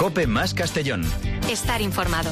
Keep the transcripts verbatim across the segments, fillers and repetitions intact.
COPE más Castellón. Estar informado.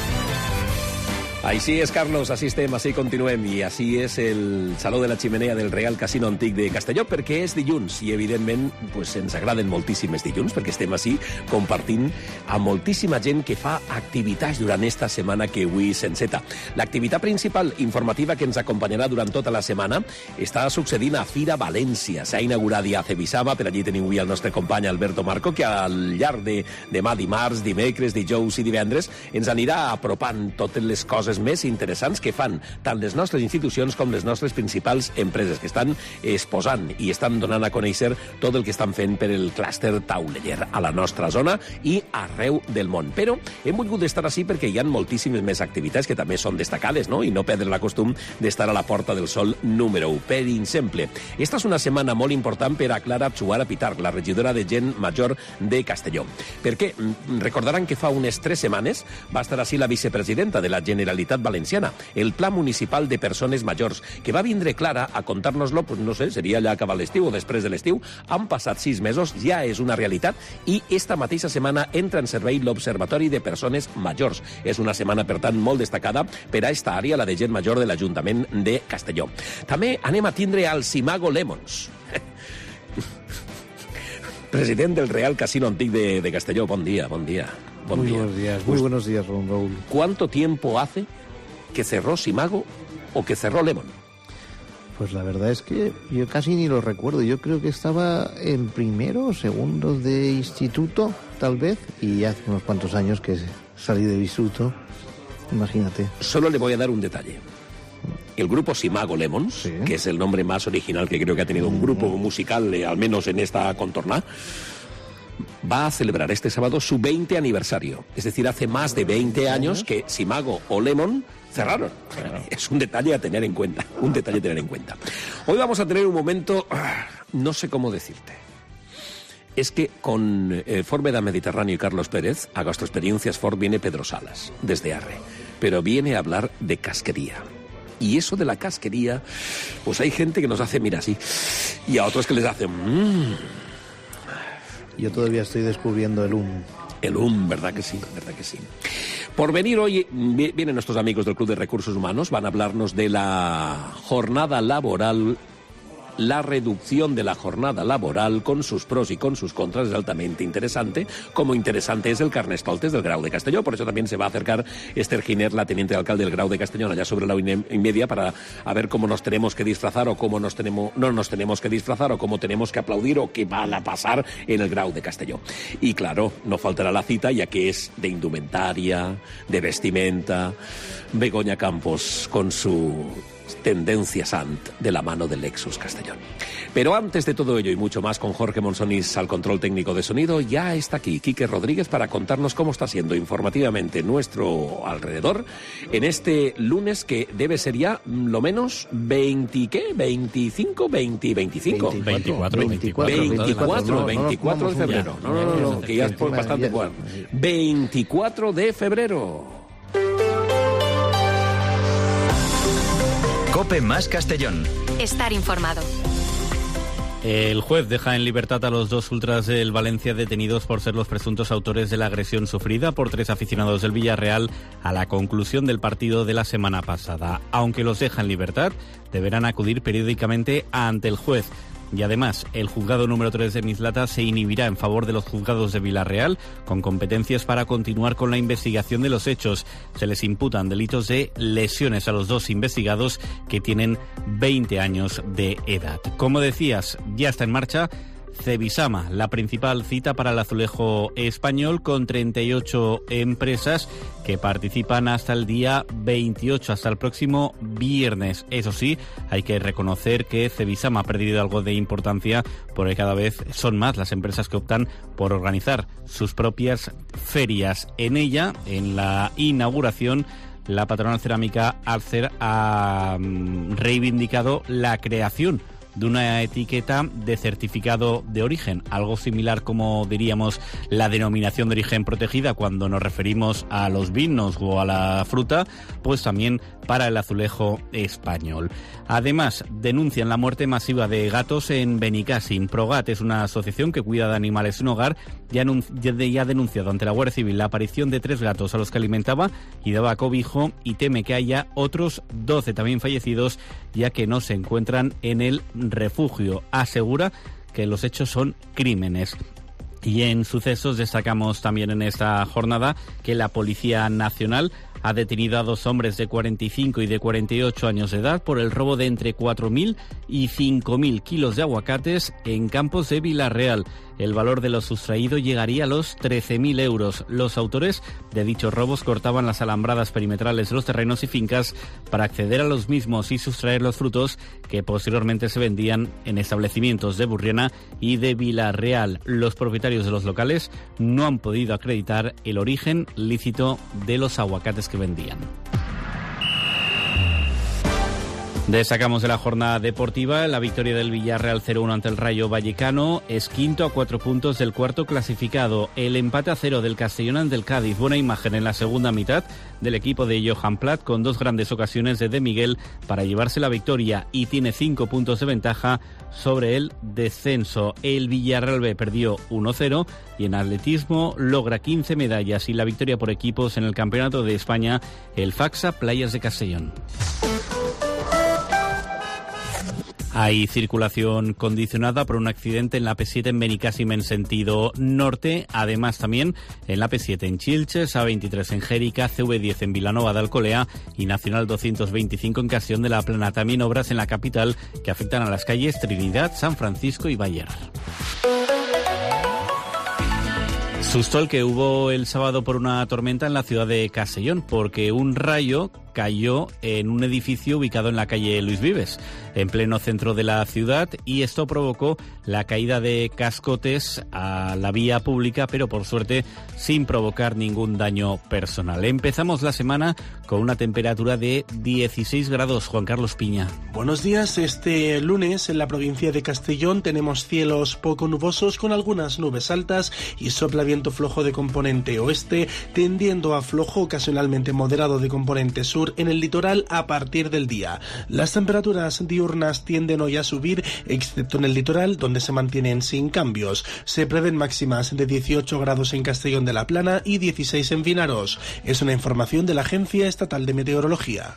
Així és, Carlos, així estem, així continuem, i així és el Saló de la Chimenea del Real Casino Antic de Castelló, perquè és dilluns, i evidentment pues, ens agraden moltíssimes dilluns, perquè estem així compartint amb moltíssima gent que fa activitats durant esta setmana que avui s'enceta. L'activitat principal informativa que ens acompanyarà durant tota la setmana està succeint a Fira València. S'ha inaugurat ja a Cebisama, per allí tenim avui el nostre company Alberto Marco, que al llarg de demà, dimarts, dimecres, dijous i divendres ens anirà apropant totes les coses més interessants que fan tant les nostres institucions com les nostres principals empreses, que estan exposant i estan donant a conèixer tot el que estan fent per el clúster tauleller a la nostra zona i arreu del món. Però hem volgut estar així perquè hi ha moltíssimes més activitats que també són destacades, no? I no perdre la costum d'estar a la Porta del Sol número u. Per exemple, esta és una setmana molt important per a Clara Chuara Pitarch, la regidora de Gent Major de Castelló. Perquè recordaran que fa unes tres setmanes va estar així la vicepresidenta de la Generalitat Valenciana, el Pla Municipal de Persones Majors, que va vindre Clara a contar-nos-lo, pues no sé, seria allà acaba l'estiu o després de l'estiu. Han passat sis mesos, ja és una realitat, i esta mateixa setmana entra en servei l'Observatori de Persones Majors. És una setmana, per tant, molt destacada per a esta àrea, la de gent major de l'Ajuntament de Castelló. També anem a tindre al Simago Lemons, president del Real Casino Antic de, de Castelló. Bon dia, bon dia. Bon muy día. buenos días, muy buenos días, don Raúl. ¿Cuánto tiempo hace que cerró Simago o que cerró Lemon? Pues la verdad es que yo casi ni lo recuerdo. Yo creo que estaba en primero o segundo de instituto, tal vez, y hace unos cuantos años que salí de instituto. Imagínate. Solo le voy a dar un detalle. El grupo Simago Lemons, sí, que es el nombre más original que creo que ha tenido un grupo musical, eh, al menos en esta contorna, va a celebrar este sábado su veinte aniversario. Es decir, hace más de veinte años que Simago o Lemon cerraron. Claro. Es un detalle a tener en cuenta, un detalle a tener en cuenta. Hoy vamos a tener un momento, no sé cómo decirte. Es que con eh, Fórmeda Mediterráneo y Carlos Pérez, a Gastroexperiencias Ford, viene Pedro Salas, desde Arre, pero viene a hablar de casquería. Y eso de la casquería, pues hay gente que nos hace, mira, así, y a otros que les hace... Mmm. Yo todavía estoy descubriendo el hum. El hum, ¿verdad que sí? ¿Verdad que sí? Por venir hoy, vienen nuestros amigos del Club de Recursos Humanos, van a hablarnos de la jornada laboral, la reducción de la jornada laboral con sus pros y con sus contras es altamente interesante, como interesante es el Carnestoltes del Grau de Castelló. Por eso también se va a acercar Esther Giner, la teniente alcalde del Grau de Castellón, allá sobre la una y media, para a ver cómo nos tenemos que disfrazar o cómo nos tenemos, no nos tenemos que disfrazar o cómo tenemos que aplaudir o qué va a pasar en el Grau de Castelló. Y claro, no faltará la cita, ya que es de indumentaria, de vestimenta, Begoña Campos con su Tendencia Sant de la mano del Lexus Castellón. Pero antes de todo ello y mucho más, con Jorge Monsonís al control técnico de sonido, ya está aquí Quique Rodríguez para contarnos cómo está siendo informativamente nuestro alrededor en este lunes que debe ser ya lo menos veinte, ¿qué? veinticinco, veinte, veinticinco. veinticuatro, veinticuatro, veinticuatro, veinticuatro de febrero. No, no, no, no, que ya es bastante bueno. veinticuatro de febrero. COPE más Castellón. Estar informado. El juez deja en libertad a los dos ultras del Valencia detenidos por ser los presuntos autores de la agresión sufrida por tres aficionados del Villarreal a la conclusión del partido de la semana pasada. Aunque los deja en libertad, deberán acudir periódicamente ante el juez. Y además, el juzgado número tres de Mislata se inhibirá en favor de los juzgados de Villarreal, con competencias para continuar con la investigación de los hechos. Se les imputan delitos de lesiones a los dos investigados, que tienen veinte años de edad. Como decías, ya está en marcha Cebisama, la principal cita para el azulejo español, con treinta y ocho empresas que participan hasta el día veintiocho, hasta el próximo viernes. Eso sí, hay que reconocer que Cebisama ha perdido algo de importancia porque cada vez son más las empresas que optan por organizar sus propias ferias. En ella, en la inauguración, la patronal cerámica Alcer ha reivindicado la creación de una etiqueta de certificado de origen, algo similar como diríamos la denominación de origen protegida cuando nos referimos a los vinos o a la fruta, pues también para el azulejo español. Además, denuncian la muerte masiva de gatos en Benicàssim. Progat es una asociación que cuida de animales en hogar y ha denunciado ante la Guardia Civil la aparición de tres gatos a los que alimentaba y daba cobijo, y teme que haya otros doce también fallecidos, ya que no se encuentran en el refugio. Asegura que los hechos son crímenes. Y en sucesos destacamos también en esta jornada que la Policía Nacional ha detenido a dos hombres de cuarenta y cinco y de cuarenta y ocho años de edad por el robo de entre cuatro mil y cinco mil kilos de aguacates en campos de Vila-real. El valor de lo sustraído llegaría a los trece mil euros. Los autores de dichos robos cortaban las alambradas perimetrales de los terrenos y fincas para acceder a los mismos y sustraer los frutos que posteriormente se vendían en establecimientos de Burriana y de Vila-real. Los propietarios de los locales no han podido acreditar el origen lícito de los aguacates que vendían. Destacamos de la jornada deportiva la victoria del Villarreal cero uno ante el Rayo Vallecano. Es quinto a cuatro puntos del cuarto clasificado. El empate a cero del Castellón ante el Cádiz. Buena imagen en la segunda mitad del equipo de Johan Plat, con dos grandes ocasiones de De Miguel para llevarse la victoria, y tiene cinco puntos de ventaja sobre el descenso. El Villarreal B perdió uno cero y en atletismo logra quince medallas y la victoria por equipos en el Campeonato de España el Faxa Playas de Castellón. Hay circulación condicionada por un accidente en la P siete en Benicàssim en sentido norte. Además, también en la P siete en Chilches, A veintitrés en Jérica, C V diez en Vilanova de Alcolea y Nacional doscientos veinticinco en Castellón de la Plana. También obras en la capital que afectan a las calles Trinidad, San Francisco y Bayer. Susto el que hubo el sábado por una tormenta en la ciudad de Castellón, porque un rayo cayó en un edificio ubicado en la calle Luis Vives, en pleno centro de la ciudad, y esto provocó la caída de cascotes a la vía pública, pero por suerte sin provocar ningún daño personal. Empezamos la semana con una temperatura de dieciséis grados. Juan Carlos Piña. Buenos días. Este lunes en la provincia de Castellón tenemos cielos poco nubosos con algunas nubes altas y sopla viento flojo de componente oeste, tendiendo a flojo ocasionalmente moderado de componente sur en el litoral a partir del día. Las temperaturas diurnas tienden hoy a subir, excepto en el litoral, donde se mantienen sin cambios. Se prevén máximas de dieciocho grados en Castellón de la Plana y dieciséis en Vinaros. Es una información de la Agencia Estatal de Meteorología.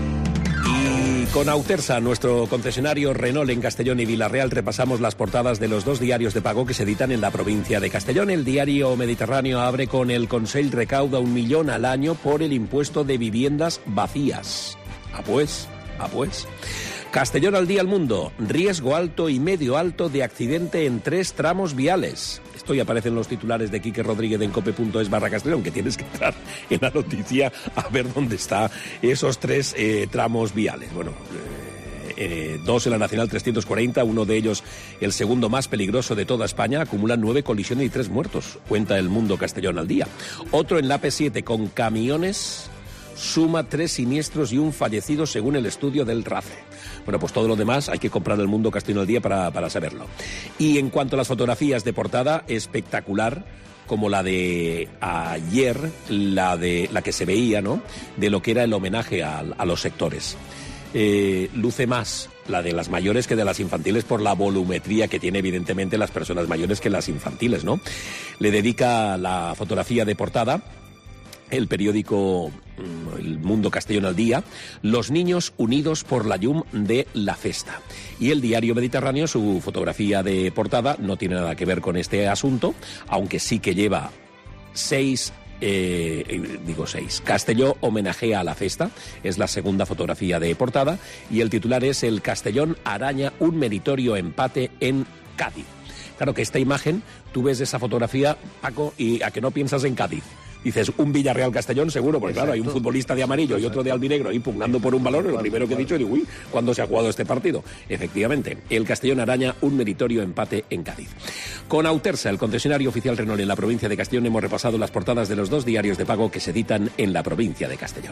Con Autersa, nuestro concesionario Renault en Castellón y Vila-real, repasamos las portadas de los dos diarios de pago que se editan en la provincia de Castellón. El diario Mediterráneo abre con: el Consell recauda un millón al año por el impuesto de viviendas vacías. Ah pues, ah pues. Castellón al día al mundo: riesgo alto y medio alto de accidente en tres tramos viales. Esto ya aparece en los titulares de Quique Rodríguez en cope punto es barra Castellón, que tienes que entrar en la noticia a ver dónde están esos tres eh, tramos viales. Bueno, eh, eh, dos en la Nacional trescientos cuarenta, uno de ellos el segundo más peligroso de toda España, acumulan nueve colisiones y tres muertos, cuenta El Mundo Castellón al día. Otro en la A P siete con camiones suma tres siniestros y un fallecido según el estudio del RACE. Bueno, pues todo lo demás hay que comprar El Mundo Castellón al día para, para saberlo. Y en cuanto a las fotografías de portada, espectacular, como la de ayer, la de la que se veía, ¿no?, de lo que era el homenaje a, a los sectores. Eh, luce más la de las mayores que de las infantiles por la volumetría que tiene evidentemente las personas mayores que las infantiles, ¿no? Le dedica la fotografía de portada el periódico El Mundo Castellón al día, los niños unidos por la llum de la festa. Y el diario Mediterráneo, su fotografía de portada no tiene nada que ver con este asunto, aunque sí que lleva seis, eh, digo seis, Castelló homenajea a la festa, es la segunda fotografía de portada, y el titular es: el Castellón araña un meritorio empate en Cádiz. Claro que esta imagen, tú ves esa fotografía, Paco, y a que no piensas en Cádiz. Dices, un Villarreal Castellón seguro, porque Exacto. claro, hay un futbolista de amarillo Exacto. y otro de albinegro ahí pugnando por un balón, lo primero que he dicho, digo, uy, ¿cuándo se ha jugado este partido? Efectivamente, el Castellón araña un meritorio empate en Cádiz. Con Autersa, el concesionario oficial Renault en la provincia de Castellón, hemos repasado las portadas de los dos diarios de pago que se editan en la provincia de Castellón.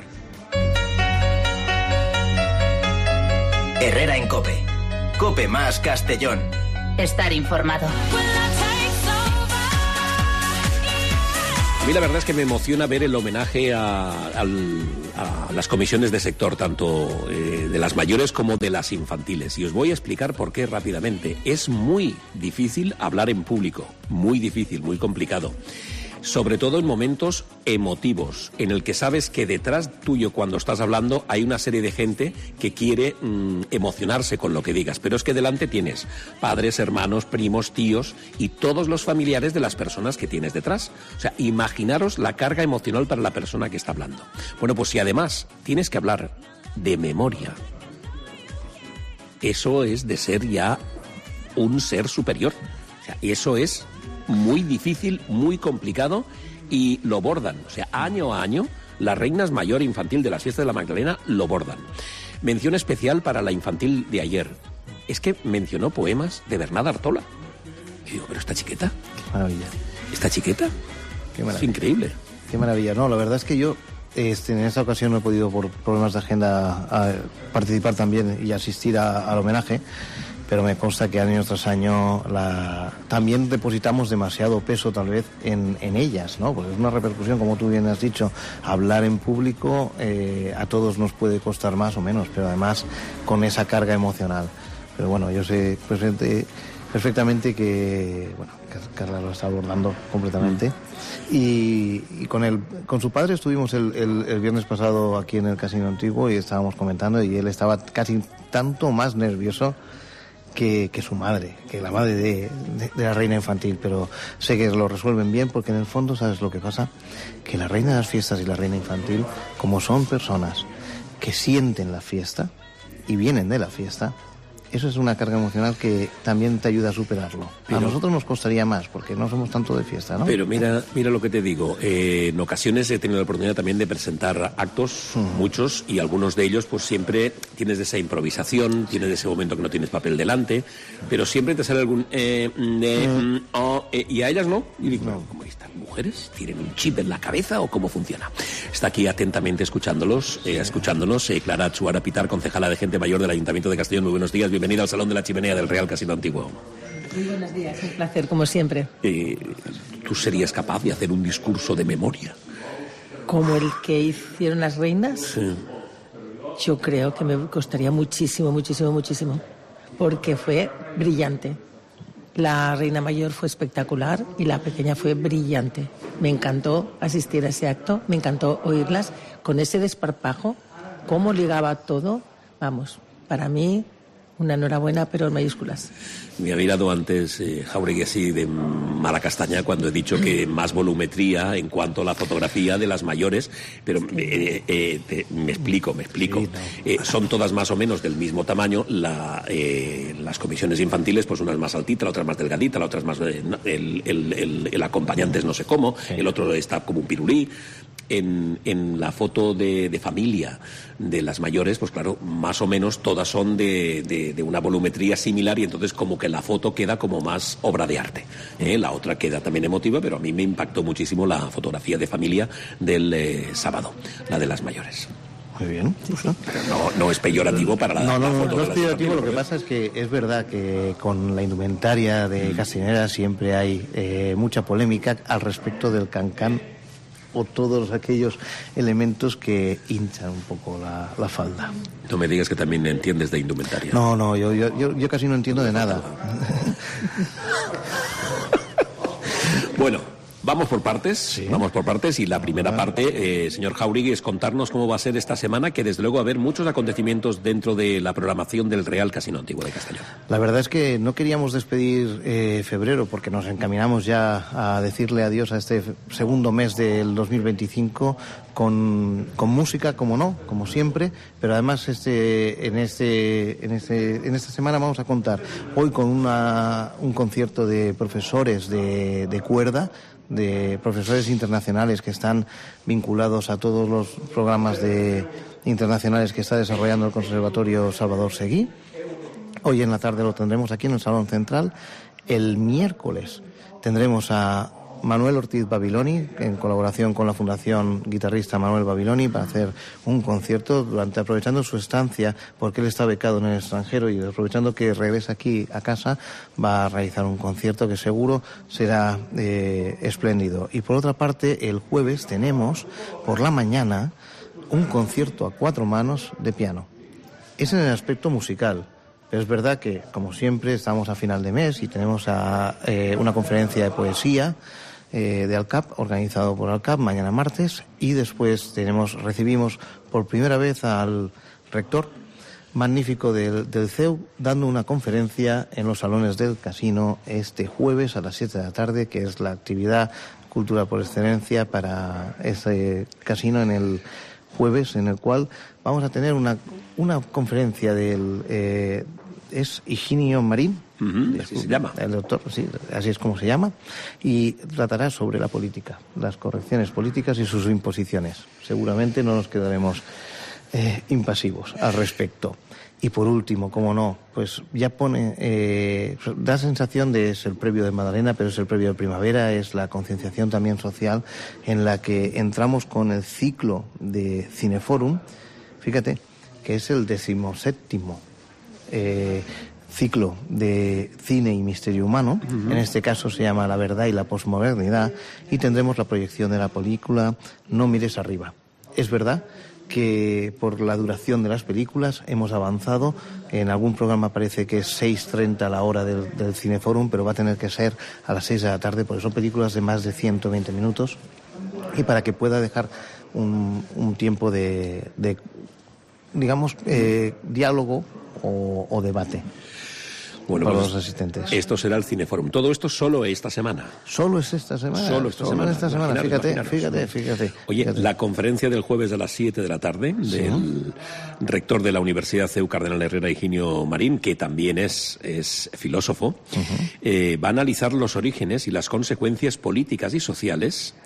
Herrera en COPE. COPE más Castellón. Estar informado. A mí la verdad es que me emociona ver el homenaje a, al, a las comisiones de sector, tanto eh, de las mayores como de las infantiles. Y os voy a explicar por qué rápidamente. Es muy difícil hablar en público, muy difícil, muy complicado. Sobre todo en momentos emotivos, en el que sabes que detrás tuyo cuando estás hablando hay una serie de gente que quiere mmm, emocionarse con lo que digas, pero es que delante tienes padres, hermanos, primos, tíos y todos los familiares de las personas que tienes detrás. O sea, imaginaros la carga emocional para la persona que está hablando. Bueno, pues si además tienes que hablar de memoria, eso es de ser ya un ser superior. O sea, eso es muy difícil, muy complicado y lo bordan. O sea, año a año, las reinas mayor e infantil de las fiestas de la Magdalena lo bordan. Mención especial para la infantil de ayer. Es que mencionó poemas de Bernat Artola. Y digo, pero esta chiqueta. Qué maravilla. ¿Esta chiqueta? Qué maravilla. Es increíble. Qué maravilla. No, la verdad es que yo este, en esta ocasión no he podido, por problemas de agenda, a participar también y asistir a, al homenaje. Pero me consta que año tras año la... también depositamos demasiado peso tal vez en, en ellas, ¿no? Porque es una repercusión, como tú bien has dicho, hablar en público eh, a todos nos puede costar más o menos, pero además con esa carga emocional. Pero bueno, yo sé perfectamente, perfectamente que, bueno, Carla lo está abordando completamente. Y, y con él, con su padre estuvimos el, el, el viernes pasado aquí en el Casino Antiguo y estábamos comentando y él estaba casi tanto más nervioso Que, que su madre, que la madre de, de, de la reina infantil, pero sé que lo resuelven bien porque en el fondo, ¿sabes lo que pasa? Que la reina de las fiestas y la reina infantil, como son personas que sienten la fiesta y vienen de la fiesta, eso es una carga emocional que también te ayuda a superarlo. Pero, a nosotros nos costaría más porque no somos tanto de fiesta, ¿no? Pero mira, mira lo que te digo. Eh, en ocasiones he tenido la oportunidad también de presentar actos, mm. muchos, y algunos de ellos pues siempre tienes de esa improvisación, tienes de ese momento que no tienes papel delante, pero siempre te sale algún eh, eh, mm. oh, eh, y a ellas no. Y digo, no. ¿Cómo estas mujeres tienen un chip en la cabeza o cómo funciona? Está aquí atentamente escuchándolos, eh, escuchándonos eh, Clara Chuara Pitar, concejala de Gente Mayor del Ayuntamiento de Castellón. Muy buenos días, bienvenida al Salón de la Chimenea del Real Casino Antiguo. Muy buenos días, un placer, como siempre. Eh, ¿Tú serías capaz de hacer un discurso de memoria? ¿Como el que hicieron las reinas? Sí. Yo creo que me costaría muchísimo, muchísimo, muchísimo, porque fue brillante. La reina mayor fue espectacular y la pequeña fue brillante. Me encantó asistir a ese acto, me encantó oírlas con ese desparpajo, cómo ligaba todo. Vamos, para mí, una enhorabuena, pero en mayúsculas. Me ha mirado antes eh, Jauregui así de mala castaña cuando he dicho que más volumetría en cuanto a la fotografía de las mayores, pero eh, eh, te, me explico, me explico. Sí, no. eh, son todas más o menos del mismo tamaño. La, eh, las comisiones infantiles, pues una es más altita, la otra es más delgadita, la otra es más... Eh, el, el, el, el acompañante es no sé cómo, sí. El otro está como un pirulí. En, en la foto de, de familia de las mayores, pues claro, más o menos todas son de, de, de una volumetría similar y entonces como que la foto queda como más obra de arte. ¿eh? La otra queda también emotiva, pero a mí me impactó muchísimo la fotografía de familia del eh, sábado, la de las mayores. Muy bien. Sí, sí. Pero no, no es peyorativo para la, no, no, la foto. No, no es peyorativo, lo que ¿eh? pasa es que es verdad que con la indumentaria de mm. Castellonera siempre hay eh, mucha polémica al respecto del cancán o todos aquellos elementos que hinchan un poco la, la falda. No me digas que también entiendes de indumentaria. No, no, yo, yo, yo, yo casi no entiendo de nada. Bueno, vamos por partes, sí. vamos por partes y la primera ah. parte, eh, señor Jauregui, es contarnos cómo va a ser esta semana, que desde luego va a haber muchos acontecimientos dentro de la programación del Real Casino Antiguo de Castellón. La verdad es que no queríamos despedir eh, febrero porque nos encaminamos ya a decirle adiós a este segundo mes del dos mil veinticinco con, con música, como no, como siempre, pero además este, en, este, en, este, en esta semana vamos a contar hoy con una, un concierto de profesores de, de cuerda, de profesores internacionales que están vinculados a todos los programas de internacionales que está desarrollando el Conservatorio Salvador Seguí. Hoy en la tarde lo tendremos aquí en el Salón Central. El miércoles tendremos a Manuel Ortiz Babiloni, en colaboración con la Fundación Guitarrista Manuel Babiloni, para hacer un concierto durante aprovechando su estancia, porque él está becado en el extranjero y aprovechando que regresa aquí a casa, va a realizar un concierto que seguro será eh, espléndido. Y por otra parte, el jueves tenemos por la mañana un concierto a cuatro manos de piano. Es en el aspecto musical. Pero es verdad que, como siempre, estamos a final de mes y tenemos a, eh, una conferencia de poesía eh, de ALCAP, organizado por ALCAP, mañana martes, y después tenemos, recibimos por primera vez al rector magnífico del, del C E U, dando una conferencia en los salones del casino este jueves a las siete de la tarde, que es la actividad cultural por excelencia para ese casino en el jueves, en el cual vamos a tener una, una conferencia del... Eh, es Higinio Marín, uh-huh, así se llama. El doctor, sí, así es como se llama, y tratará sobre la política, las correcciones políticas y sus imposiciones. Seguramente no nos quedaremos eh, impasivos al respecto. Y por último, como no, pues ya pone, eh, da sensación de es el previo de Magdalena, pero es el previo de primavera, es la concienciación también social en la que entramos con el ciclo de Cineforum, fíjate, que es el decimoséptimo eh, ciclo de cine y misterio humano. Uh-huh. En este caso se llama La verdad y la posmodernidad, y tendremos la proyección de la película No mires arriba. Es verdad que por la duración de las películas hemos avanzado. En algún programa parece que es seis treinta la hora del, del Cineforum, pero va a tener que ser a las seis de la tarde, porque son películas de más de ciento veinte minutos, y para que pueda dejar un, un tiempo de, de digamos, eh, diálogo o, o debate. Bueno, para pues los asistentes. Esto será el Cineforum. Todo esto solo esta semana. Solo es esta semana. Solo esta solo semana. Esta semana. Imaginaros, fíjate, imaginaros. fíjate, fíjate. Oye, fíjate. La conferencia del jueves a las siete de la tarde ¿Sí? del rector de la Universidad C E U Cardenal Herrera, Higinio Marín, que también es, es filósofo, uh-huh. eh, va a analizar los orígenes y las consecuencias políticas y sociales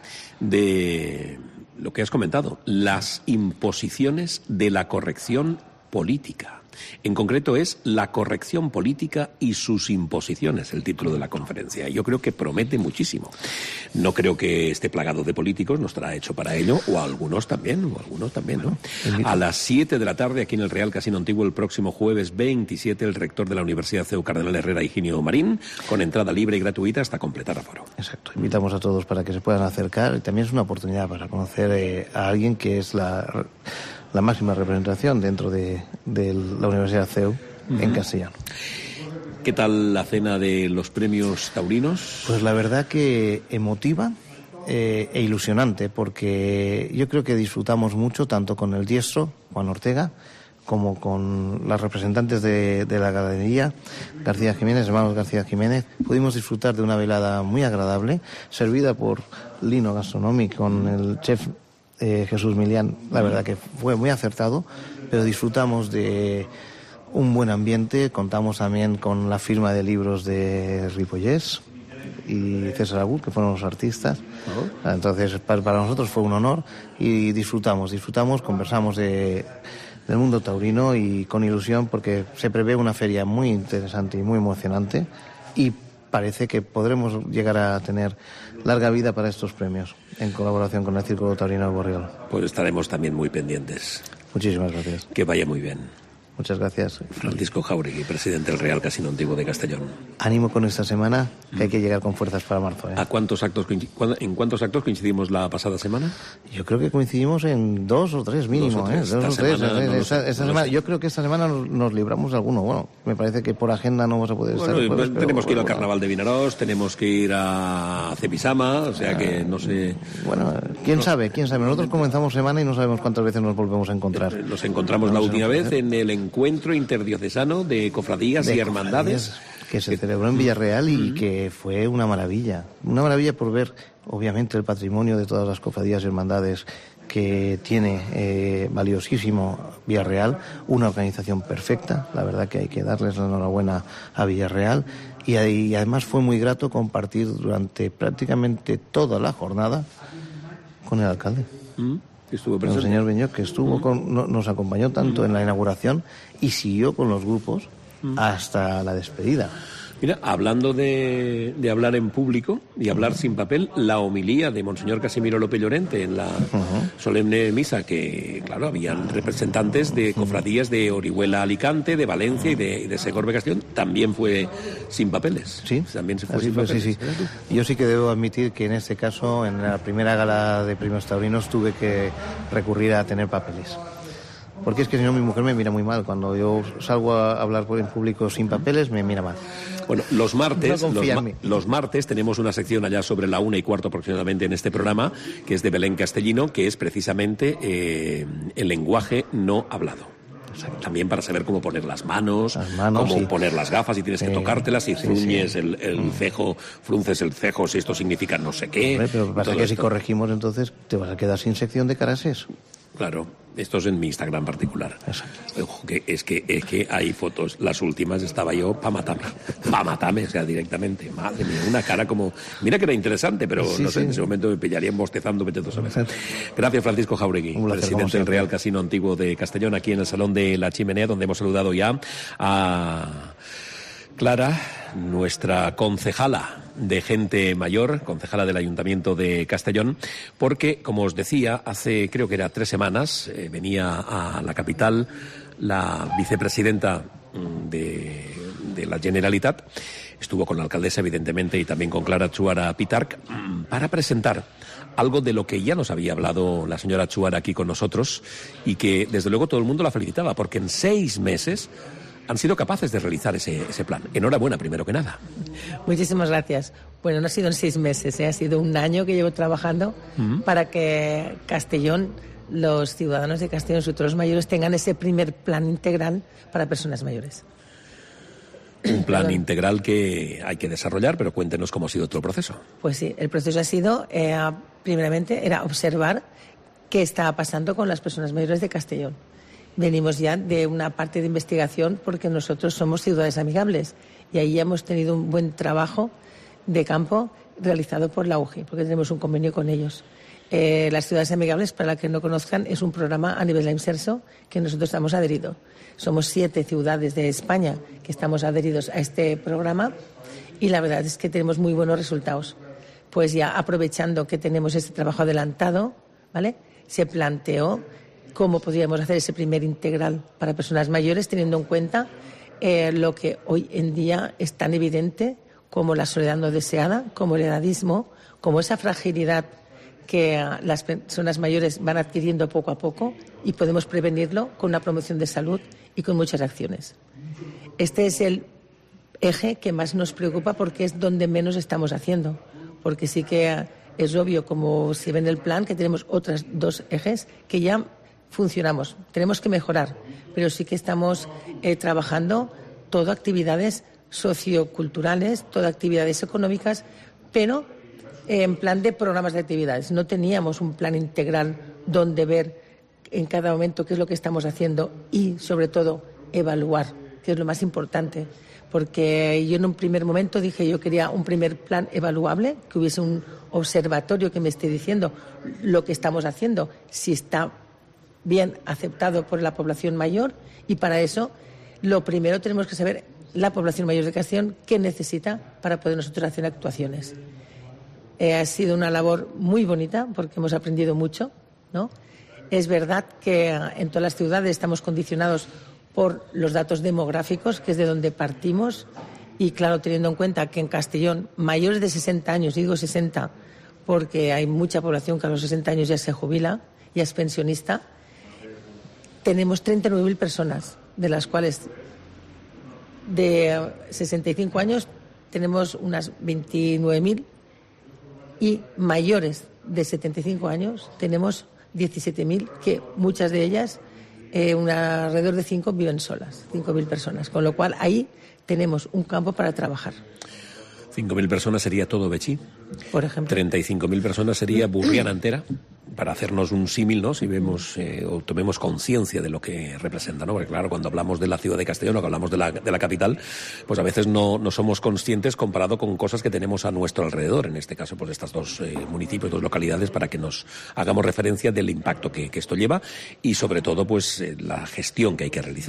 de lo que has comentado, las imposiciones de la corrección política. En concreto es La corrección política y sus imposiciones, el título de la conferencia. Yo creo que promete muchísimo. No creo que esté plagado de políticos, no estará hecho para ello, o algunos también, o algunos también, ¿no? A las siete de la tarde, aquí en el Real Casino Antiguo, el próximo jueves veintisiete, el rector de la Universidad C E U Cardenal Herrera, Higinio Marín, con entrada libre y gratuita hasta completar aforo. Exacto. Invitamos a todos para que se puedan acercar, y también es una oportunidad para conocer eh, a alguien que es la... la máxima representación dentro de, de la Universidad C E U uh-huh. en castellano. ¿Qué tal la cena de los premios taurinos? Pues la verdad que emotiva eh, e ilusionante, porque yo creo que disfrutamos mucho tanto con el diestro, Juan Ortega, como con las representantes de, de la ganadería, García Jiménez, hermanos García Jiménez. Pudimos disfrutar de una velada muy agradable, servida por Lino Gastronomy con el chef Eh, Jesús Milián. La verdad que fue muy acertado, pero disfrutamos de un buen ambiente. Contamos también con la firma de libros de Ripollés y César Abud, que fueron los artistas. Uh-huh. Entonces para, para nosotros fue un honor, y disfrutamos, disfrutamos, conversamos de, del mundo taurino, y con ilusión, porque se prevé una feria muy interesante y muy emocionante, y parece que podremos llegar a tener larga vida para estos premios, en colaboración con el Círculo Taurino de Borriol. Pues estaremos también muy pendientes. Muchísimas gracias. Que vaya muy bien. Muchas gracias. Francisco Jáuregui, presidente del Real Casino Antiguo de Castellón. Ánimo con esta semana, que hay que llegar con fuerzas para marzo, ¿eh? ¿A cuántos actos ¿En cuántos actos coincidimos la pasada semana? Yo creo que coincidimos en dos o tres mínimo, dos o tres. ¿eh? Dos o tres. Semana, no esta, esta no semana, yo creo que esta semana nos, nos libramos de alguno. Bueno, me parece que por agenda no vamos a poder bueno, estar. Jueves, tenemos pero, que ir al bueno, Carnaval de Vinarós, tenemos que ir a Cepisama, o sea que no sé. Bueno, quién no. sabe, quién sabe. Nosotros comenzamos semana y no sabemos cuántas veces nos volvemos a encontrar. Nos encontramos no, la última vez en el encuentro interdiocesano de cofradías de y hermandades que se celebró en Villarreal, y uh-huh. que fue una maravilla. Una maravilla por ver, obviamente, el patrimonio de todas las cofradías y hermandades que tiene eh, valiosísimo Villarreal, una organización perfecta. La verdad que hay que darles la enhorabuena a Villarreal, y, y además fue muy grato compartir durante prácticamente toda la jornada con el alcalde. Uh-huh. Estuvo presente. El señor Beñó, que estuvo uh-huh. con, no, nos acompañó tanto uh-huh. en la inauguración y siguió con los grupos uh-huh. hasta la despedida. Mira, hablando de, de hablar en público y hablar sin papel, la homilía de Monseñor Casimiro López Llorente en la uh-huh. solemne misa, que, claro, habían representantes de cofradías de Orihuela, Alicante, de Valencia y de, de Segorbe Castellón, también fue sin papeles. Sí, también se fue así sin fue, papeles. Sí, sí. Yo sí que debo admitir que en este caso, en la primera gala de Premios Taurinos, tuve que recurrir a tener papeles. Porque es que si no mi mujer me mira muy mal. Cuando yo salgo a hablar en público sin papeles, me mira mal. Bueno, los martes, no los, ma- los martes tenemos una sección allá sobre la una y cuarto aproximadamente en este programa, que es de Belén Castellino, que es precisamente eh, el lenguaje no hablado. O sea, también para saber cómo poner las manos, las manos cómo sí. poner las gafas, si tienes que sí. tocártelas, si sí, fruñes sí. el, el cejo, frunces el cejo, si esto significa no sé qué. Hombre, pero pasa que esto. si corregimos, entonces te vas a quedar sin sección de carases. Claro, esto es en mi Instagram particular. Ojo, que es que es que hay fotos, las últimas estaba yo pa' matarme, pa' matarme, o sea, directamente. Madre mía, una cara como... Mira que era interesante, pero sí, no sé, sí. en ese momento me pillarían bostezando, vete tú a saber. Gracias, Francisco Jauregui, presidente del Real Casino Antiguo de Castellón, aquí en el Salón de la Chimenea, donde hemos saludado ya a Clara, nuestra concejala de gente mayor, concejala del Ayuntamiento de Castellón, porque, como os decía, hace creo que era tres semanas, eh, venía a la capital la vicepresidenta de, de la Generalitat, estuvo con la alcaldesa, evidentemente, y también con Clara Chuara Pitarch, para presentar algo de lo que ya nos había hablado la señora Chuara aquí con nosotros, y que, desde luego, todo el mundo la felicitaba, porque en seis meses han sido capaces de realizar ese, ese plan. Enhorabuena, primero que nada. Muchísimas gracias. Bueno, no ha sido en seis meses, ¿eh? Ha sido un año que llevo trabajando uh-huh. para que Castellón, los ciudadanos de Castellón, sobre todo los mayores, tengan ese primer plan integral para personas mayores. Un plan Perdón. integral que hay que desarrollar, pero cuéntenos cómo ha sido otro proceso. Pues sí, el proceso ha sido, eh, primeramente, era observar qué estaba pasando con las personas mayores de Castellón. Venimos ya de una parte de investigación porque nosotros somos ciudades amigables y ahí hemos tenido un buen trabajo de campo realizado por la U G I, porque tenemos un convenio con ellos. Eh, las ciudades amigables, para los que no conozcan, es un programa a nivel de IMSERSO que nosotros estamos adheridos. Somos siete ciudades de España que estamos adheridos a este programa y la verdad es que tenemos muy buenos resultados. Pues ya aprovechando que tenemos este trabajo adelantado, ¿vale?, se planteó cómo podríamos hacer ese primer integral para personas mayores, teniendo en cuenta eh, lo que hoy en día es tan evidente como la soledad no deseada, como el edadismo, como esa fragilidad que uh, las personas mayores van adquiriendo poco a poco y podemos prevenirlo con una promoción de salud y con muchas acciones. Este es el eje que más nos preocupa porque es donde menos estamos haciendo, porque sí que uh, es obvio, como se ve en el plan, que tenemos otros dos ejes que ya funcionamos. Tenemos que mejorar, pero sí que estamos eh, trabajando todo actividades socioculturales, todo actividades económicas, pero eh, en plan de programas de actividades. No teníamos un plan integral donde ver en cada momento qué es lo que estamos haciendo y, sobre todo, evaluar, que es lo más importante. Porque yo en un primer momento dije yo quería un primer plan evaluable, que hubiese un observatorio que me esté diciendo lo que estamos haciendo, si está bien aceptado por la población mayor, y para eso lo primero tenemos que saber la población mayor de Castellón qué necesita para poder nosotros hacer actuaciones. Eh, ha sido una labor muy bonita porque hemos aprendido mucho, ¿no? Es verdad que en todas las ciudades estamos condicionados por los datos demográficos, que es de donde partimos, y claro, teniendo en cuenta que en Castellón mayores de sesenta años, y digo sesenta porque hay mucha población que a los sesenta años ya se jubila, ya es pensionista, tenemos treinta y nueve mil personas, de las cuales de sesenta y cinco años tenemos unas veintinueve mil y mayores de setenta y cinco años tenemos diecisiete mil, que muchas de ellas, eh, una, alrededor de cinco, viven solas, cinco mil personas, con lo cual ahí tenemos un campo para trabajar. cinco mil personas sería todo Betxí. Por ejemplo. treinta y cinco mil personas sería Burriana entera, para hacernos un símil, ¿no? Si vemos eh, o tomemos conciencia de lo que representa, ¿no? Porque claro, cuando hablamos de la ciudad de Castellón o que hablamos de la, de la capital, pues a veces no, no somos conscientes comparado con cosas que tenemos a nuestro alrededor, en este caso, pues estas dos eh, municipios, dos localidades, para que nos hagamos referencia del impacto que, que esto lleva y sobre todo, pues eh, la gestión que hay que realizar.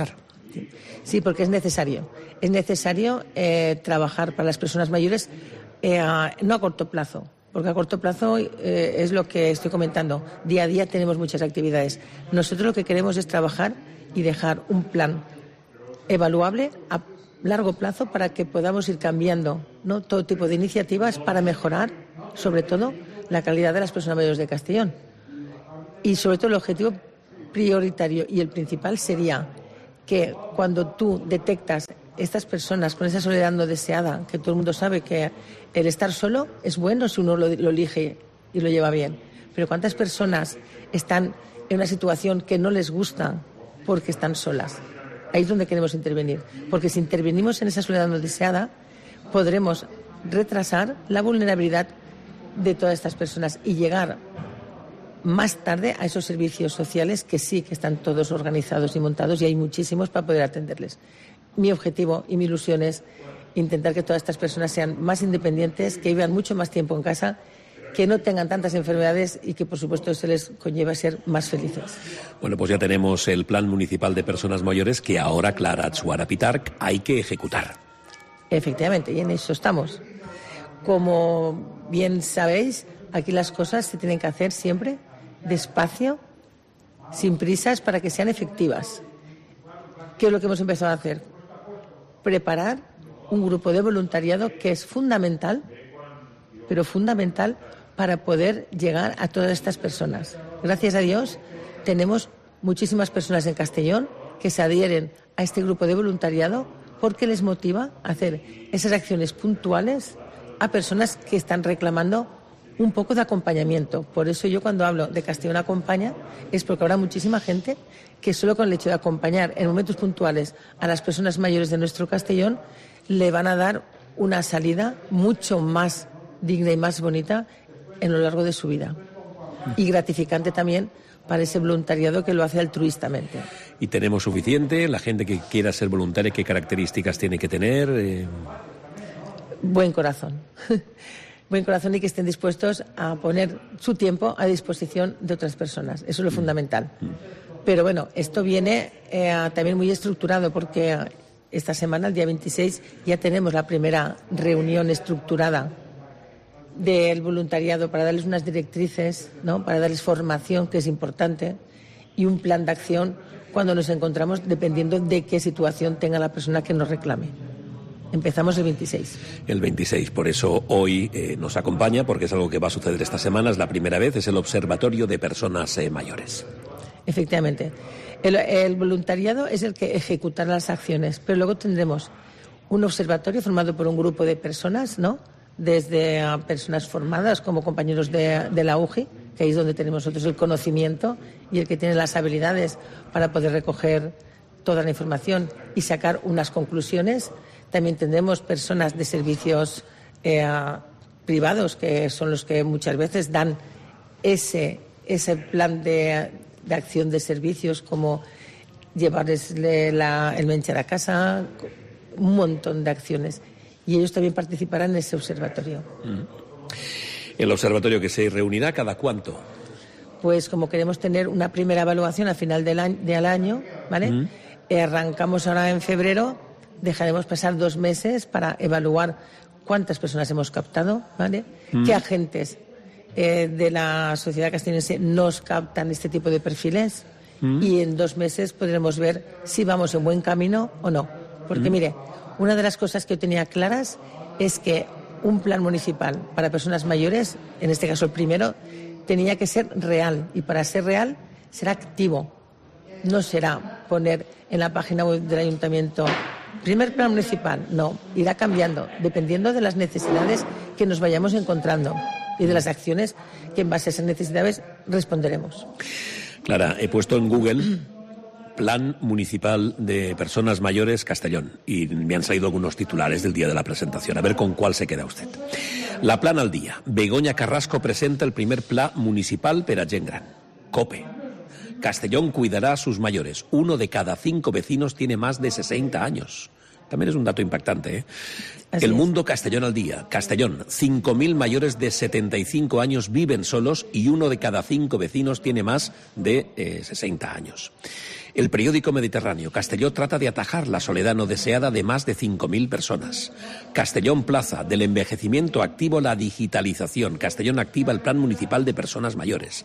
Sí, porque es necesario. Es necesario eh, trabajar para las personas mayores, eh, a, no a corto plazo, porque a corto plazo eh, es lo que estoy comentando. Día a día tenemos muchas actividades. Nosotros lo que queremos es trabajar y dejar un plan evaluable a largo plazo para que podamos ir cambiando, ¿no?, todo tipo de iniciativas para mejorar, sobre todo, la calidad de las personas mayores de Castellón. Y sobre todo el objetivo prioritario y el principal sería que cuando tú detectas estas personas con esa soledad no deseada, que todo el mundo sabe que el estar solo es bueno si uno lo, lo elige y lo lleva bien, pero ¿cuántas personas están en una situación que no les gusta porque están solas? Ahí es donde queremos intervenir, porque si intervenimos en esa soledad no deseada, podremos retrasar la vulnerabilidad de todas estas personas y llegar más tarde a esos servicios sociales que sí que están todos organizados y montados y hay muchísimos para poder atenderles. Mi objetivo y mi ilusión es intentar que todas estas personas sean más independientes, que vivan mucho más tiempo en casa, que no tengan tantas enfermedades y que, por supuesto, se les conlleva ser más felices. Bueno, pues ya tenemos el Plan Municipal de Personas Mayores que ahora, Clara Atsuara Pitarch, hay que ejecutar. Efectivamente, y en eso estamos. Como bien sabéis, aquí las cosas se tienen que hacer siempre despacio, sin prisas, para que sean efectivas. ¿Qué es lo que hemos empezado a hacer? Preparar un grupo de voluntariado que es fundamental, pero fundamental para poder llegar a todas estas personas. Gracias a Dios tenemos muchísimas personas en Castellón que se adhieren a este grupo de voluntariado porque les motiva a hacer esas acciones puntuales a personas que están reclamando un poco de acompañamiento. Por eso yo cuando hablo de Castellón Acompaña es porque habrá muchísima gente que solo con el hecho de acompañar en momentos puntuales a las personas mayores de nuestro Castellón le van a dar una salida mucho más digna y más bonita en lo largo de su vida. Y gratificante también para ese voluntariado que lo hace altruistamente. ¿Y tenemos suficiente? ¿La gente que quiera ser voluntaria, qué características tiene que tener? Eh... Buen corazón. Buen corazón y que estén dispuestos a poner su tiempo a disposición de otras personas. Eso es lo fundamental. Pero bueno, esto viene eh, también muy estructurado porque esta semana, el día veintiséis, ya tenemos la primera reunión estructurada del voluntariado para darles unas directrices, ¿no?, para darles formación, que es importante, y un plan de acción cuando nos encontramos dependiendo de qué situación tenga la persona que nos reclame. Empezamos el veintiséis. El veintiséis, por eso hoy eh, nos acompaña, porque es algo que va a suceder esta semana, es la primera vez, es el Observatorio de Personas eh, Mayores. Efectivamente. El, el voluntariado es el que ejecutará las acciones, pero luego tendremos un observatorio formado por un grupo de personas, ¿no?, desde uh, personas formadas como compañeros de, de la U G I, que ahí es donde tenemos nosotros el conocimiento y el que tiene las habilidades para poder recoger toda la información y sacar unas conclusiones. También tendremos personas de servicios eh, privados, que son los que muchas veces dan ese, ese plan de, de acción de servicios, como llevarles la, el menchar a casa, un montón de acciones. Y ellos también participarán en ese observatorio. ¿El observatorio que se reunirá cada cuánto? Pues como queremos tener una primera evaluación al final del año, del año ¿vale? Mm. Eh, arrancamos ahora en febrero, dejaremos pasar dos meses para evaluar cuántas personas hemos captado, ¿vale? Mm. Qué agentes eh, de la sociedad castellonense nos captan este tipo de perfiles mm. y en dos meses podremos ver si vamos en buen camino o no. Porque mm. mire, una de las cosas que yo tenía claras es que un plan municipal para personas mayores, en este caso el primero, tenía que ser real. Y para ser real, será activo. No será poner en la página web del ayuntamiento primer plan municipal. No, irá cambiando, dependiendo de las necesidades que nos vayamos encontrando y de las acciones que en base a esas necesidades responderemos. Clara, he puesto en Google Plan Municipal de Personas Mayores Castellón y me han salido algunos titulares del día de la presentación. A ver con cuál se queda usted. La Plan al día. Begoña Carrasco presenta el primer Pla Municipal per a gent gran. COPE. Castellón cuidará a sus mayores. Uno de cada cinco vecinos tiene más de sesenta años. También es un dato impactante, ¿eh? Así El es. mundo Castellón al día. Castellón, cinco mil mayores de setenta y cinco años viven solos y uno de cada cinco vecinos tiene más de eh, sesenta años. El periódico Mediterráneo, Castelló trata de atajar la soledad no deseada de más de cinco mil personas. Castellón Plaza, del envejecimiento activo la digitalización. Castellón activa el plan municipal de personas mayores.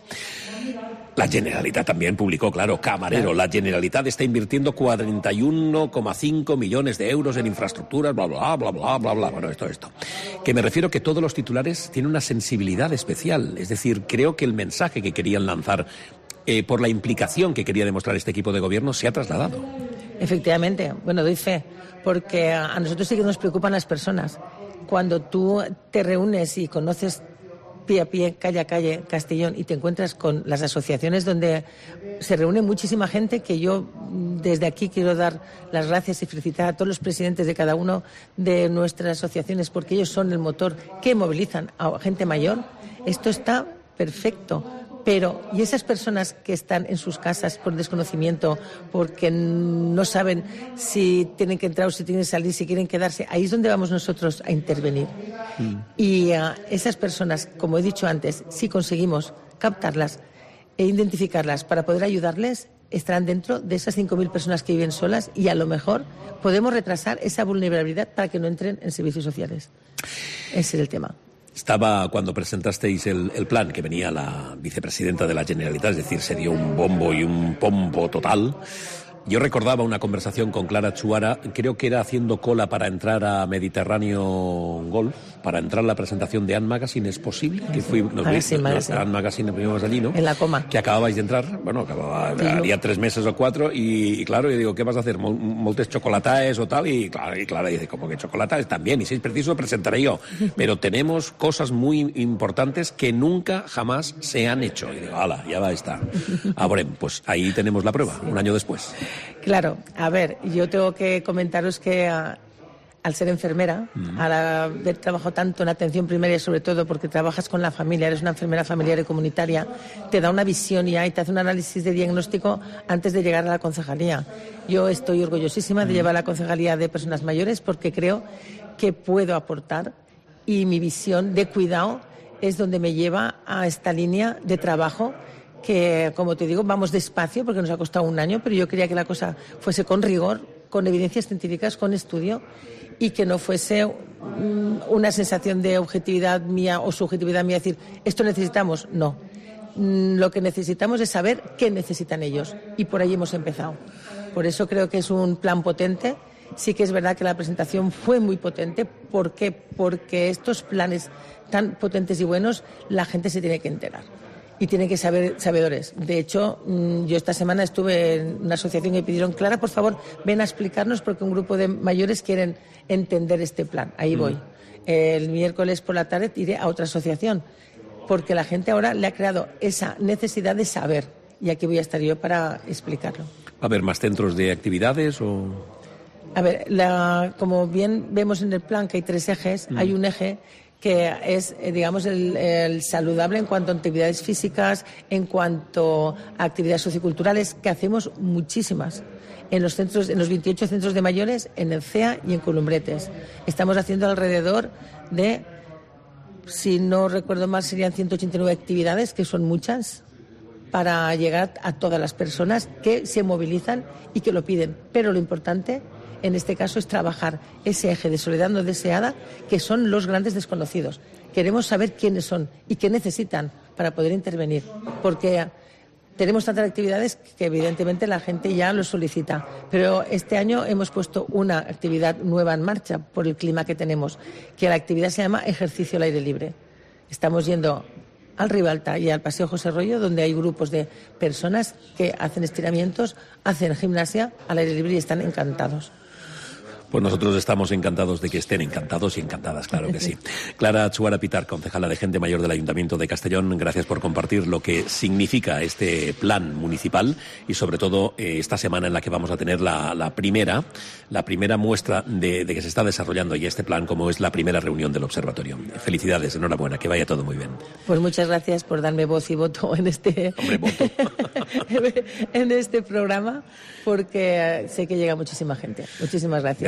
La Generalitat también publicó, claro, Camarero. La Generalitat está invirtiendo cuarenta y uno coma cinco millones de euros en infraestructuras, bla, bla, bla, bla, bla, bla. Bueno, esto, esto. Que me refiero que todos los titulares tienen una sensibilidad especial. Es decir, creo que el mensaje que querían lanzar eh, por la implicación que quería demostrar este equipo de gobierno se ha trasladado. Efectivamente, bueno, doy fe, porque a nosotros sí que nos preocupan las personas. Cuando tú te reúnes y conoces pie a pie, calle a calle, Castellón, y te encuentras con las asociaciones donde se reúne muchísima gente, que yo desde aquí quiero dar las gracias y felicitar a todos los presidentes de cada uno de nuestras asociaciones, porque ellos son el motor que movilizan a gente mayor. Esto está perfecto. Pero, ¿y esas personas que están en sus casas por desconocimiento, porque no saben si tienen que entrar o si tienen que salir, si quieren quedarse? Ahí es donde vamos nosotros a intervenir. Mm. Y uh, esas personas, como he dicho antes, si conseguimos captarlas e identificarlas para poder ayudarles, estarán dentro de esas cinco mil personas que viven solas y a lo mejor podemos retrasar esa vulnerabilidad para que no entren en servicios sociales. Ese es el tema. Estaba cuando presentasteis el, el plan, que venía la vicepresidenta de la Generalitat, es decir, se dio un bombo y un pompo total. Yo recordaba una conversación con Clara Chuara, creo que era haciendo cola para entrar a Mediterráneo Golf, para entrar a la presentación de Ann Magazine, ¿es posible? Que fui, nos ah, sí, no, Ann Magazine, fuimos allí, ¿no? En la coma. Que acababais de entrar, bueno, acababa, sí, haría tres meses o cuatro, y, y claro, yo digo, ¿qué vas a hacer? Mol, moltes chocolataes o tal, y claro, y Clara dice, ¿cómo que chocolataes? También, y si es preciso, presentaré yo. Pero tenemos cosas muy importantes que nunca jamás se han hecho. Y digo, hala, ya va a estar. Ah, bueno, pues ahí tenemos la prueba, un año después. Claro, a ver, yo tengo que comentaros que a, al ser enfermera, mm. al haber trabajado tanto en atención primaria, sobre todo porque trabajas con la familia, eres una enfermera familiar y comunitaria, te da una visión ya y te hace un análisis de diagnóstico antes de llegar a la concejalía. Yo estoy orgullosísima de llevar a la concejalía de personas mayores porque creo que puedo aportar y mi visión de cuidado es donde me lleva a esta línea de trabajo que, como te digo, vamos despacio porque nos ha costado un año, pero yo quería que la cosa fuese con rigor, con evidencias científicas, con estudio y que no fuese um, una sensación de objetividad mía o subjetividad mía, decir, esto necesitamos. No. Mm, lo que necesitamos es saber qué necesitan ellos y por ahí hemos empezado. Por eso creo que es un plan potente. Sí que es verdad que la presentación fue muy potente. ¿Por qué? Porque estos planes tan potentes y buenos la gente se tiene que enterar. Y tienen que saber sabedores. De hecho, yo esta semana estuve en una asociación y pidieron, Clara, por favor, ven a explicarnos porque un grupo de mayores quieren entender este plan. Ahí voy. Mm. El miércoles por la tarde iré a otra asociación porque la gente ahora le ha creado esa necesidad de saber y aquí voy a estar yo para explicarlo. ¿Va a haber más centros de actividades o...? A ver, la, como bien vemos en el plan que hay tres ejes, mm. hay un eje que es, digamos, el, el saludable en cuanto a actividades físicas, en cuanto a actividades socioculturales, que hacemos muchísimas en los centros, en los veintiocho centros de mayores, en el C E A y en Columbretes. Estamos haciendo alrededor de, si no recuerdo mal, serían ciento ochenta y nueve actividades, que son muchas, para llegar a todas las personas que se movilizan y que lo piden. Pero lo importante en este caso es trabajar ese eje de soledad no deseada, que son los grandes desconocidos. Queremos saber quiénes son y qué necesitan para poder intervenir, porque tenemos tantas actividades que evidentemente la gente ya lo solicita, pero este año hemos puesto una actividad nueva en marcha por el clima que tenemos, que la actividad se llama ejercicio al aire libre. Estamos yendo al Ribalta y al Paseo José Rollo, donde hay grupos de personas que hacen estiramientos, hacen gimnasia al aire libre y están encantados. Pues nosotros estamos encantados de que estén encantados y encantadas, claro que sí. Clara Chuara Pitar, concejala de Gente Mayor del Ayuntamiento de Castellón, gracias por compartir lo que significa este plan municipal y sobre todo eh, esta semana en la que vamos a tener la, la primera la primera muestra de, de que se está desarrollando ya este plan, como es la primera reunión del observatorio. Felicidades, enhorabuena, que vaya todo muy bien. Pues muchas gracias por darme voz y voto en este, Hombre, voto. en este programa, porque sé que llega muchísima gente. Muchísimas gracias.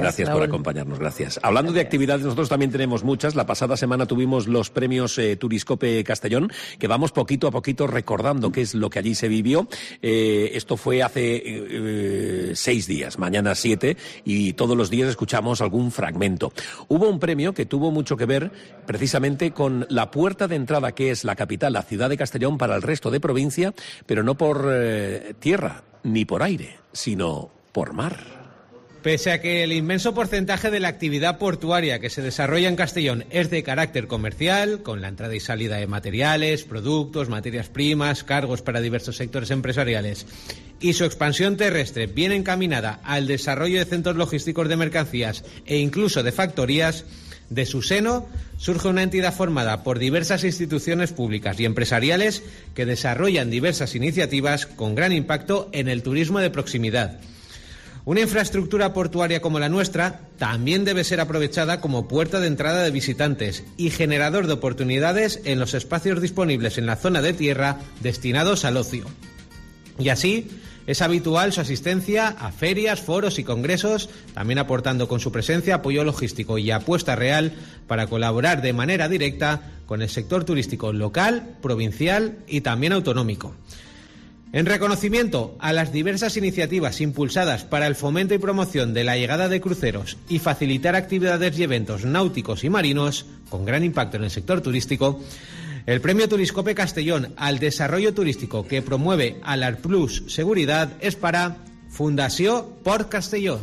Gracias Raúl. por acompañarnos, gracias. Hablando de actividades, nosotros también tenemos muchas. La pasada semana tuvimos los premios eh, Turiscope Castellón, que vamos poquito a poquito recordando qué es lo que allí se vivió. Eh, esto fue hace eh, seis días, mañana siete, y todos los días escuchamos algún fragmento. Hubo un premio que tuvo mucho que ver precisamente con la puerta de entrada, que es la capital, la ciudad de Castellón, para el resto de provincia, pero no por eh, tierra ni por aire, sino por mar. Pese a que el inmenso porcentaje de la actividad portuaria que se desarrolla en Castellón es de carácter comercial, con la entrada y salida de materiales, productos, materias primas, cargos para diversos sectores empresariales, y su expansión terrestre bien encaminada al desarrollo de centros logísticos de mercancías e incluso de factorías, de su seno surge una entidad formada por diversas instituciones públicas y empresariales que desarrollan diversas iniciativas con gran impacto en el turismo de proximidad. Una infraestructura portuaria como la nuestra también debe ser aprovechada como puerta de entrada de visitantes y generador de oportunidades en los espacios disponibles en la zona de tierra destinados al ocio. Y así es habitual su asistencia a ferias, foros y congresos, también aportando con su presencia apoyo logístico y apuesta real para colaborar de manera directa con el sector turístico local, provincial y también autonómico. En reconocimiento a las diversas iniciativas impulsadas para el fomento y promoción de la llegada de cruceros y facilitar actividades y eventos náuticos y marinos con gran impacto en el sector turístico, el Premio Turiscope Castellón al desarrollo turístico que promueve Alar Plus Seguridad es para Fundació Port Castelló.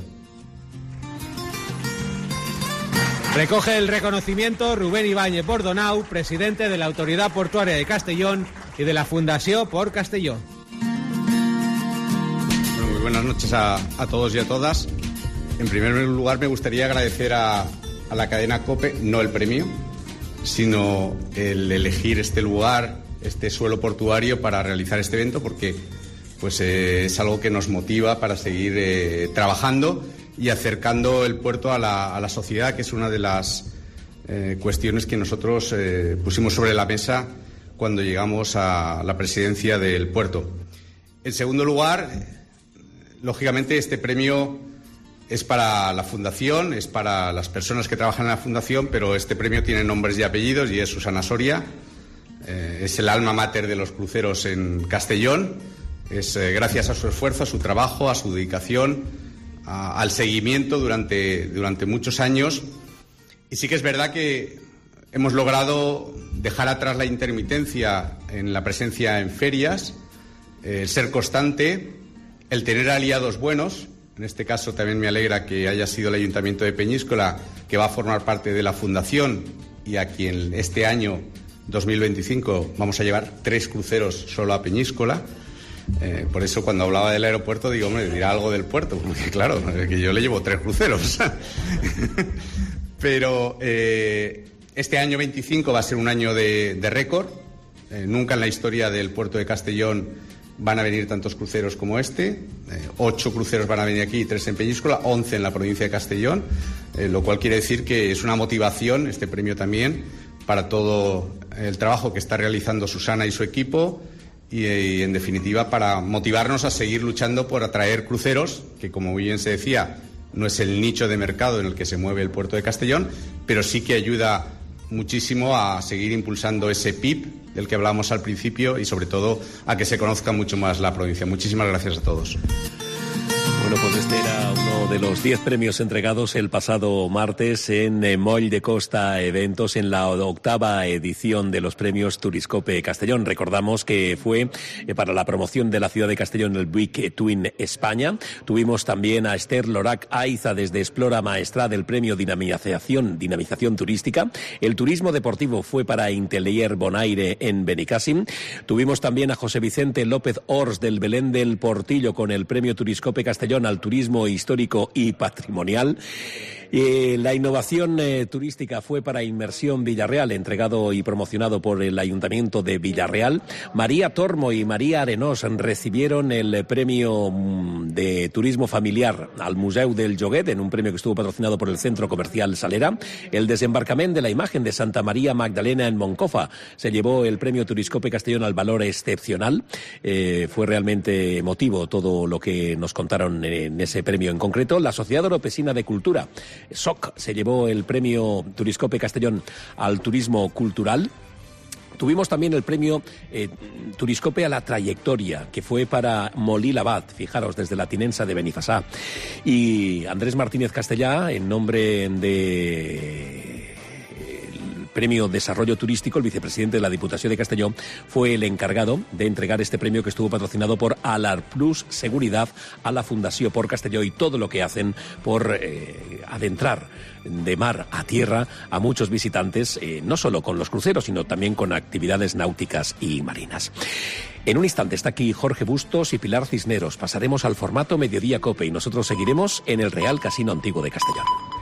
Recoge el reconocimiento Rubén Ibáñez Bordonau, presidente de la Autoridad Portuaria de Castellón y de la Fundació Port Castelló. Buenas noches a, a todos y a todas. En primer lugar, me gustaría agradecer a, a la cadena COPE, no el premio, sino el elegir este lugar, este suelo portuario para realizar este evento, porque pues, eh, es algo que nos motiva para seguir eh, trabajando y acercando el puerto a la, a la sociedad, que es una de las eh, cuestiones que nosotros eh, pusimos sobre la mesa cuando llegamos a la presidencia del puerto. En segundo lugar, lógicamente, este premio es para la Fundación, es para las personas que trabajan en la Fundación, pero este premio tiene nombres y apellidos y es Susana Soria, eh, es el alma mater de los cruceros en Castellón, es eh, gracias a su esfuerzo, a su trabajo, a su dedicación, a, al seguimiento durante, durante muchos años. Y sí que es verdad que hemos logrado dejar atrás la intermitencia en la presencia en ferias, eh, el ser constante, el tener aliados buenos. En este caso también me alegra que haya sido el Ayuntamiento de Peñíscola, que va a formar parte de la Fundación y a quien este año dos mil veinticinco vamos a llevar tres cruceros solo a Peñíscola. Eh, por eso cuando hablaba del aeropuerto digo, hombre, dirá algo del puerto, porque claro, que yo le llevo tres cruceros. Pero eh, este año veinticinco va a ser un año de, de récord. Eh, nunca en la historia del puerto de Castellón van a venir tantos cruceros como este. Eh, ocho cruceros van a venir aquí y tres en Peñíscola, once en la provincia de Castellón, eh, lo cual quiere decir que es una motivación, este premio también, para todo el trabajo que está realizando Susana y su equipo y, y en definitiva, para motivarnos a seguir luchando por atraer cruceros, que como muy bien se decía, no es el nicho de mercado en el que se mueve el puerto de Castellón, pero sí que ayuda muchísimo a seguir impulsando ese P I B del que hablábamos al principio y sobre todo a que se conozca mucho más la provincia. Muchísimas gracias a todos. Bueno, pues este era uno de los diez premios entregados el pasado martes en eh, Moll de Costa Eventos, en la octava edición de los premios Turiscope Castellón. Recordamos que fue eh, para la promoción de la ciudad de Castellón el Big Twin España. Tuvimos también a Esther Lorac Aiza desde Explora Maestra del premio Dinamización, Dinamización Turística. El turismo deportivo fue para Intelier Bonaire en Benicàssim. Tuvimos también a José Vicente López Ors del Belén del Portillo con el premio Turiscope Castellón al turismo histórico y patrimonial. Eh, la innovación eh, turística fue para Inmersión Villarreal, entregado y promocionado por el Ayuntamiento de Villarreal. María Tormo y María Arenós recibieron el premio de turismo familiar al Museu del Joguet, en un premio que estuvo patrocinado por el Centro Comercial Salera. El desembarcament de la imagen de Santa María Magdalena en Moncofa se llevó el premio Turiscope Castellón al valor excepcional. Eh, fue realmente emotivo todo lo que nos contaron en ese premio en concreto. La Sociedad Oropesina de Cultura, S O C, se llevó el premio Turiscope Castellón al turismo cultural. Tuvimos también el premio eh, Turiscope a la trayectoria, que fue para Molí Labat, fijaros, desde la Tinensa de Benifasá. Y Andrés Martínez Castellá, en nombre de Premio Desarrollo Turístico, el vicepresidente de la Diputación de Castelló, fue el encargado de entregar este premio, que estuvo patrocinado por Alar Plus Seguridad a la Fundació Port Castelló, y todo lo que hacen por eh, adentrar de mar a tierra a muchos visitantes, eh, no solo con los cruceros, sino también con actividades náuticas y marinas. En un instante está aquí Jorge Bustos y Pilar Cisneros. Pasaremos al formato Mediodía Cope y nosotros seguiremos en el Real Casino Antiguo de Castellón.